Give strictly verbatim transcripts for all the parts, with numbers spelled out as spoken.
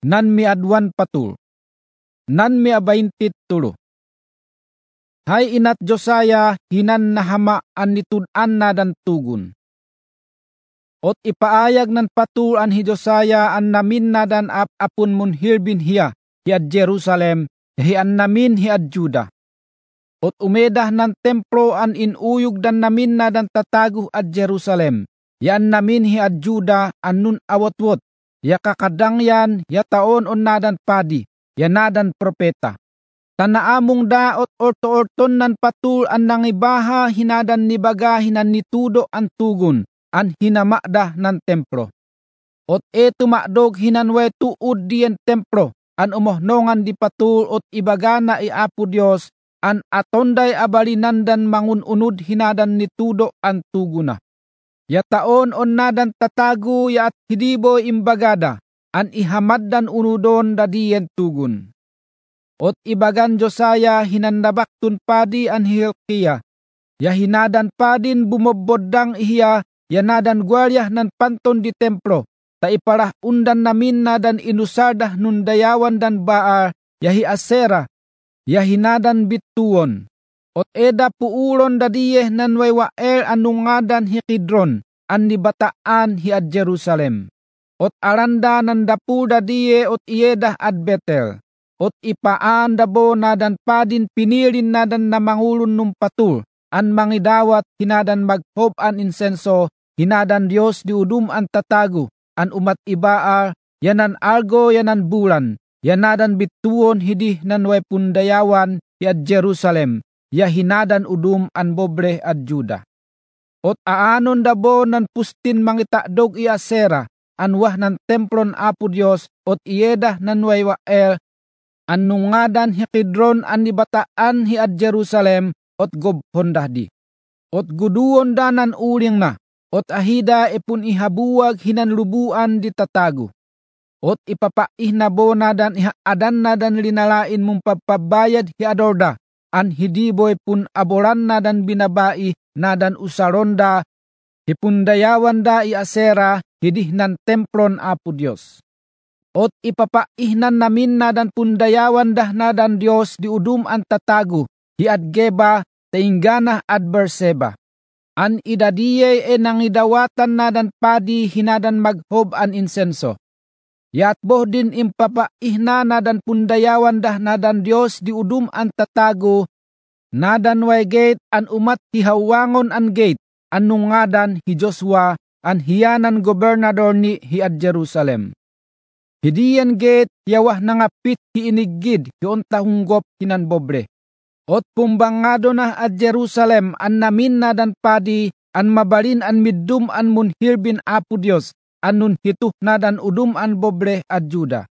nan miadwan patul, nan miabaintit tulo. Hay inat Josiah hinan nahama an nitudan na dan tugun. Ot ipaayag nan patul an hi Josiah an namin na dan ap apun mun hirbin hiya hiad Jerusalem, hi an namin hiad Juda. Ot umedah nan templo an inuyog dan namin na dan tataguh ad Jerusalem, yan namin hiad Juda an nun awotwot, ya kakadang yan, ya taon on nadan padi, ya nadan propeta. Tanaamong daot orto-orton nan patul an nangibaha hinadan nibaga hinan nitudo an tugun, an hinamakdah nan templo. Ot eto makdog hinanwe tuud diyen templo, an umohnongan di patul ot ibagana i Apo Dios, an atonday abalinan dan mangununod hinadan nitudo an tuguna. Ya taon on nadan tatago ya at hidibo imbagada, an ihamad dan unudon da diyen tugun. Ot ibagan Josiah hinandabaktun padi an Hilkiah, ya hinadan padin bumoboddang ihiya, ya nadan gwalyah nan panton di templo, ta iparah undan namin nadan inusardah nun dayawan dan Baal, ya hi Asera, ya hinadan bituon. Ot eda puulon dadiyeh nan waywael anungadan hi Kidron, an nibataan hi ad Jerusalem. Ot aranda nan dapu dadiye ot iyedah ad Betel. Ot ipaan dabo nadan padin pinilin nadan na mangulun nung patul, an mangidawat hinadan maghob an insenso, hinadan Dios di udum an tatago, an umat ibaal, yanan algo yanan bulan, yanadan bituon hidih nan way pundayawan hiad Jerusalem, ya hinadan udum an bobre ad Juda. Ot aanon dabo nan pustin mangitakdog i Asera, an wah nan templon Apo Dios, ot iyedah nan way wael, an nungadan hi Kidron an nibataan hi ad Jerusalem, ot gobhondah di. Ot guduon danan uling na, ot ahida ipun ihabuwag hinan lubuan di tatago. Ot ipapaih na bo nadan ihaadan nadan linalain mong pagpabayad hi adorda, an hidiboy pun aboran nadan binabai nadan usaronda, hipundayawan da i Asera, hidih nan templon Apo Dios. Ot ipapaihnan namin nadan pundayawan dah nadan Dios di udum an tatago, hi ad Geba, tainggana ad Berseba. An idadiye e nangidawatan nadan padi hinadan maghob an insenso. Yatboh din impapaihna nadan pundayawan dah nadan Dios di udum an tatago, nadan way gate an umat hihawangon an gate, an nungadan hi Joshua, an hiyanan gobernador ni hi ad Jerusalem. Hidiyan gate yawah nangapit hi inigid hi ontahunggop hinan bobre. Ot pumbangado na ad Jerusalem an namin nadan padi, an mabalin an middum an munhirbin Apo Dios, an nun hituh nadan udum an bobre ad Juda.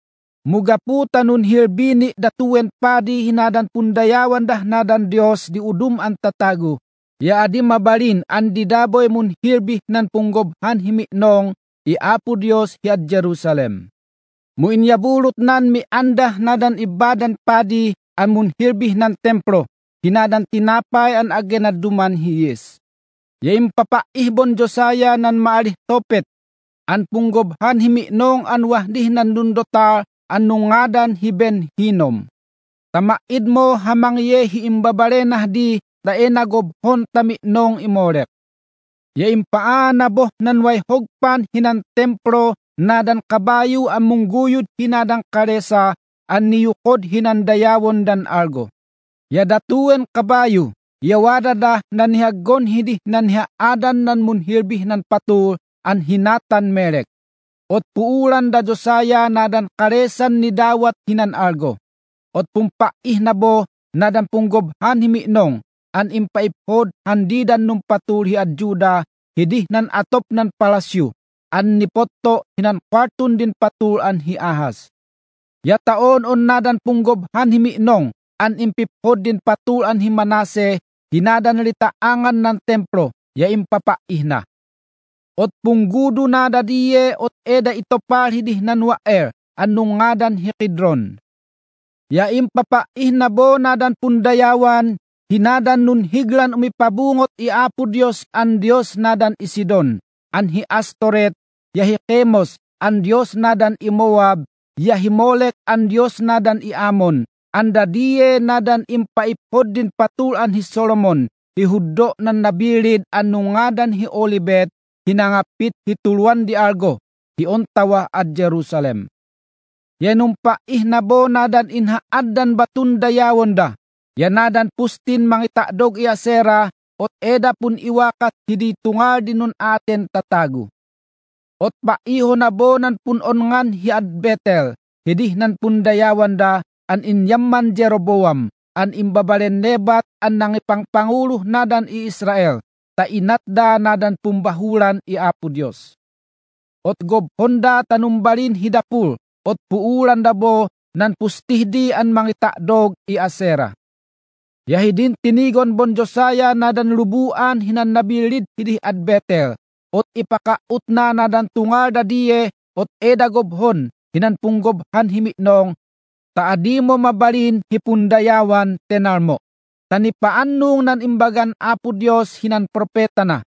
Mugaputa nun hirbini datuwen padi hinadan pundayawan dah nadan Dios di udum an tatago, ya adi mabalin an didaboy munhirbih nan punggobhan himiknong i Apo Dios hi ad Jerusalem. Muinyabulot nan mi andah nadan ibadan padi an munhirbih nan templo, hinadan tinapay an agenaduman hiyes. Yaim papaihbon Josiah nan maalih topet, an punggobhan himiknong an wahdih nan dundotar, an nungadan hi Ben Hinom. Tamaid mo hamang ye hi imbabarenah di, tae nagobhon tamiknong imorek. Yaim paan naboh nan way hogpan hinan templo, nadan kabayo ang mungguyod hinadang karesa, an niyukod hinan dayawon dan algo. Yadatuen kabayo, yawada da nanihaggon hidih nanihaadan nan munhirbih nan patul, an hinatan merek. Ot puulan da Josiah nadan karesan ni dawat hinan algo. Ot pumpaih na bo nadan punggobhan himiknong, an impaipod handidan nung patul hi ad Juda, hidih nan atop nan palasyo, an nipotto hinan kwartun din patul an hi Ahaz. Ya taon on nadan punggobhan himiknong, an impipod din patul an hi Manase, hinadan litaangan ng templo, ya impapaih na. Ot punggudo na dadiye ot eda itopal hidih nan waer, an nungadan hi Kidron. Ya impapaih na bo nadan pundayawan, hinadan nun higlan umipabungot i Apo Dios an Dios nadan Isidon, an hi Astoret, ya hi Chemos, an Dios nadan i Moab, ya Himolek an Dios nadan iamon, anda diye nadan impaipod din patulan hi Solomon, ihuddo nan nabilid anu ngadan hi Olibet, hinangapit hituluan di Argo, hiontawa at Jerusalem. Yanumpa ihnabo nadan inhaad dan batun dayawon da, yanadan pustin mangitakdog i Asera, ot eda pun iwakat hidi tungal dinun aten tatago. Ot paiho nabonan pun onngan hiad Betel, hidih nan pun dayawan da, an inyaman Jeroboam, an imbabalen Nebat an nangipangpanguluh nadan i Israel, ta inatda nadan pumbahulan i Apo Dios. Ot gob honda tanumbalin hidapul, ot puulan dabo, nan pustihdi an mangitakdog i Asera. Yahidin tinigon bon Josiah nadan lubuan hinan nabilid hidih ad Betel, ot ipakaut na nadan tungal dadiye, ot eda gobhon, hinan punggobhan himiknong, taadi mo mabalin hipundayawan tenalmo. Tanipaannung nan imbagan Apo Dios hinan propeta na.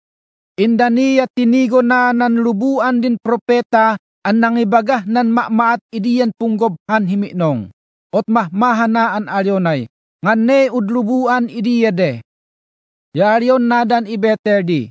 Indaniya tinigo na nan lubuan din propeta, an nangibagah nan makmaat idiyan punggobhan himiknong. Ot mahmahana an alyonay, nganne udlubuan idiya de. Yaryon nadan i Betel di.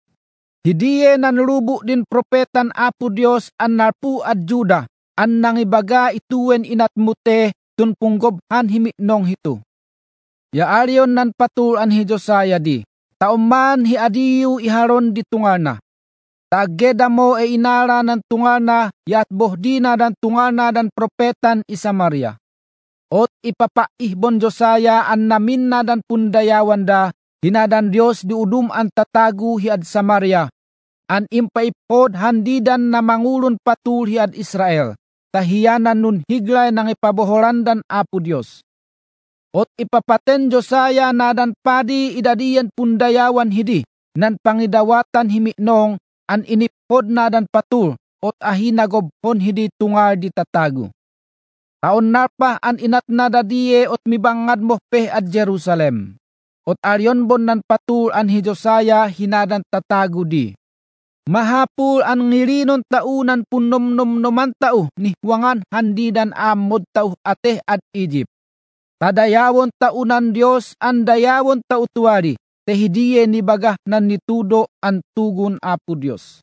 Hidiye nan lubu din propetan Apo Dios an narpu at Juda, an nangibaga ituwen inatmute tun punggobhan himiknong hito. Yaaryon nan patul an hi Josiah di, tauman hi adiyu iharon di tungal na. Tageda mo e inara nan tungal na, yat bohdina dan tungal na dan propetan i Samaria. Ot ipapaihbon Josiah an namin na dan pundayawan da, hinadan Dios di udum an tatagu hiad Samaria, an impaipod handidan na mangulon patul hiad Israel, tahiyanan nun higlay nang ipabohoran dan Apo Dios. Ot ipapaten Josiah nadan padi idadiyan pundayawan hidi, nan pangidawatan himiknong, an inipod nadan patul, ot ahina gobhon hidi tungal di tatagu. Taon narpa an inat nadadiye ot mibangad mo peh at Jerusalem. Ot aryon bon nan patul an hi Josiah hinadan tatago di. Mahapul an ngirinon taunan punom nom noman tau ni huangan handidan amod tau ateh at Egypt. Tadayawon taunan Dios an dayawon tau tuwari, tehidiye ni bagah nan nitudo an tugun Apo Dios.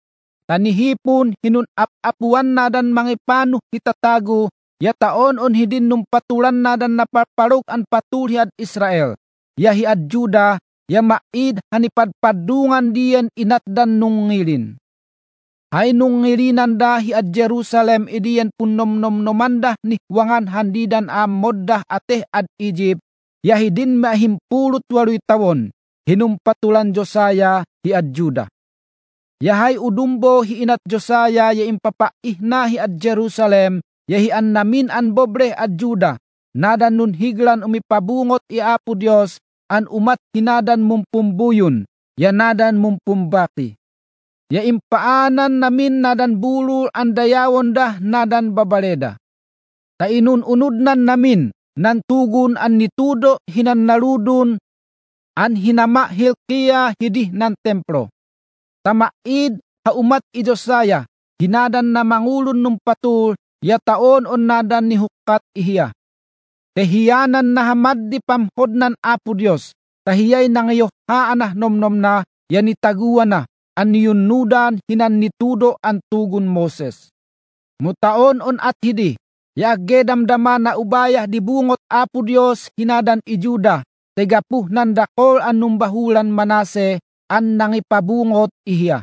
Tanihipun hinun ap-apuan nadan mangipano hitatago, ya taon on hidin num patulan nadan naparparok an patul hiad Israel. Ya hiad Juda, ya maid hanipadpadungan diyan inat dan nungilin. Hay nungilinan da hiad Jerusalem idiyan punom-nom nomandah ni wangan handidan amoddah ateh ad Egypt, ya hidin mahimpulot waluy tawon, hinumpatulan Josiah hiad Juda. Yahay udumbo hiinat Josiah ya impapaihna hiad Jerusalem, ya hian namin an bobre ad Juda, nadan nun higlan umipabungot i Apo Dios, an umat hinadan mumpumbuyon, ya nadan mumpumbaki. Ya impaanan namin nadan bulul an dayawon dah nadan babaleda. Tainun-unudnan namin, nan tugun an nitudo hinan narudun, an hinama Hilkiah hidih nan templo. Tamaid ha umat i Josiah, hinadan na mangulun num patul, ya taon on nadan ni hukat ihiya. Tehiyanan na hamad di pamhodnan Apo Dios, tahiyay nangayo haanah nomnom na, yan itaguan na, an niyunudan hinan nitudo an tugun Moses. Mutaon on at hidi, ya gedamdama na ubayah dibungot Apo Dios hinadan i Juda, tegapuh nan dakol an numbahulan Manase, an nangipabungot ihiya.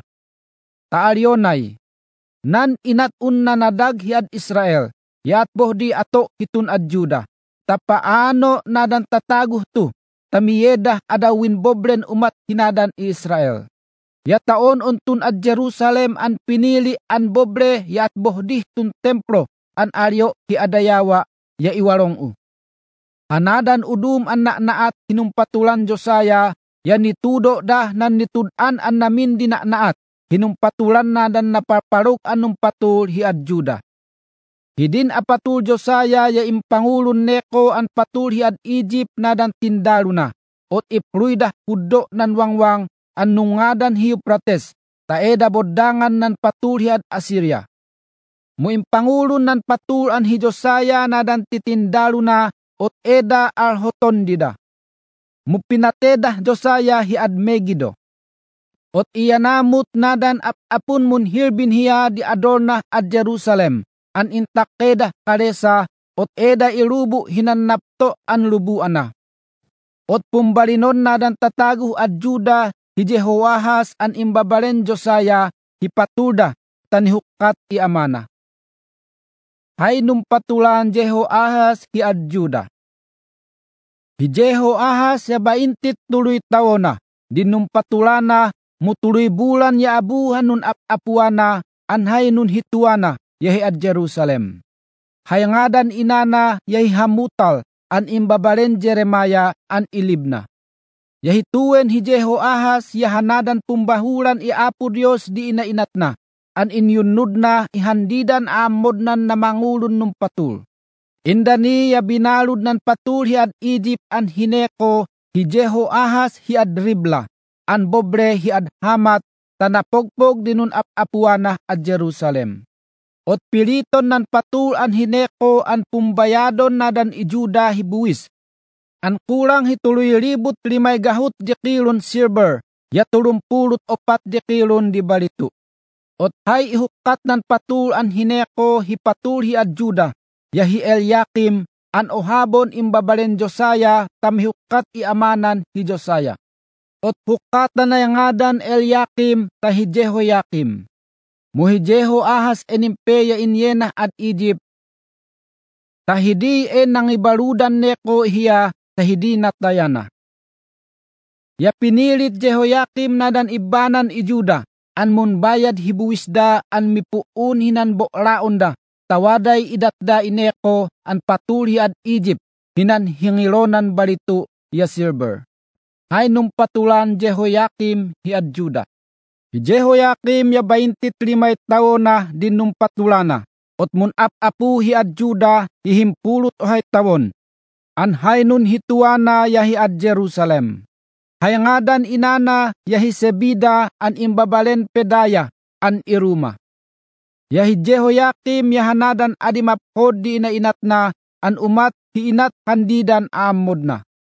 Taaryonay, nan inatun na nadag hiad Israel, yat bohdi ato hitun ad Juda. Tapaano nadan tataguh tu, tamiyedah adawin boblen umat hinadan Israel. Ya taon untun ad Jerusalem an pinili an bobre yat bohdih tun templo an aryo hi adayawa ya iwarong u. Hanadan udum an naknaat hinumpatulan Josiah, ya nitudo dah nan nitudan an namin dinaknaat, hinumpatulan nadan naparparok anum patul hi ad Juda. Hidin apatul Josiah ya impangulun neko an patul hiad Egypt nadan tindaluna, ot ipruidah huddo nan wangwang an nungadan Euphrates, taeda bodangan nan patul hiad Assyria. Muimpangulon nan patul an hi Josiah na dan titindalo na ot eda arhotondida. Mupinateda Josiah hi Admegido. Ot iyanamut nadan ap-apun mun hirbin hiya di adorna ad Jerusalem, an intakeda karesa, ot eda irubu hinannapto an lubuana. Ot pumbalinon nadan tataguh ad Juda hi Jehoahaz an imbabalen Josiah hi patulda tanihukat i amana. Hay numpatulan Jehoahaz hi ad Juda. Hi Jehoahaz ya baintit tuloy tawona, dinumpatulana mutuloy bulan ya abuhan nun ap-apuana anhay nun hituana yahi ad Jerusalem. Hayangadan inana yahi Hamutal an imbabalen Jeremiah an ilibna. Yahi tuwen hi Jehoahaz yahanadan pumbahuran i Apo Dios di inainatna, an inyunudna ihandidan amodnan na mangulon nung patul. Indani ya binalud nan patul hi ad Egypt an hineko hi Jehoahaz hi ad Ribla, an bobre hi ad Hamat, tanapogpog dinun ap-apuana ad Jerusalem. Ot piliton nan patul an hineko an pumbayadon na dan ijuda hi buwis. An kulang hi tuloy ribut limay gahut di kilon silver, ya tulumpulot opat di kilon di balitu. Ot hay ihukat nan patul an hineko hi patul hi ad Juda, ya hi Eliakim, an ohabon imbabalen Josiah tamihukat i amanan hi Josiah. Ot hukatan na yangadan Eliakim tahi Jehoiakim. Muhi Jehoahaz enimpeya inyena ad Egypt, tahidi en nang ibarudan neko hiya tahidi natayana. Ya pinilit Jehoiakim na dan ibanan i Juda, an mun bayad hibuwisda an mipuun hinan boklaon tawaday idatda ineko an patuli ad Egypt, hinan hingilonan balitu ya silver. Hay nung patulan Jehoiakim hi ad Juda. Hi Jehoiakim ya baintit limay tao na din nung patulana, ot mun ap-apu hi ad Juda ihimpulot o hay tawon. An hay nun hituana ya hi ad Jerusalem. Hayangadan inana ya hi Sebida an imbabalen Pedaya an iruma. Ya hi Jehoiakim ya hanadan adimapod di inainat na an umat hi inat kandidan amod na.